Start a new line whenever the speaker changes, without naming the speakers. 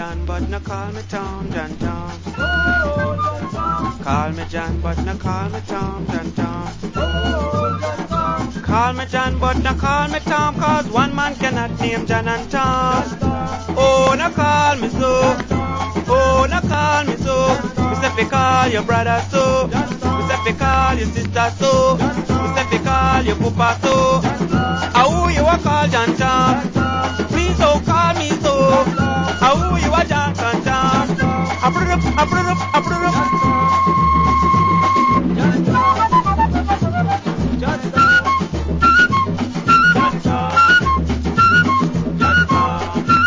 John, but no call me Tom, John Tom. Call me John, but no call me Tom, John Tom. Call me John, but no call me Tom, cause one man cannot name John and Tom. Oh, no call me so. Oh, no call me so. We say fi call your brother so. We say fi call your sister so. We say fi call your papa so. How you a call John Tom?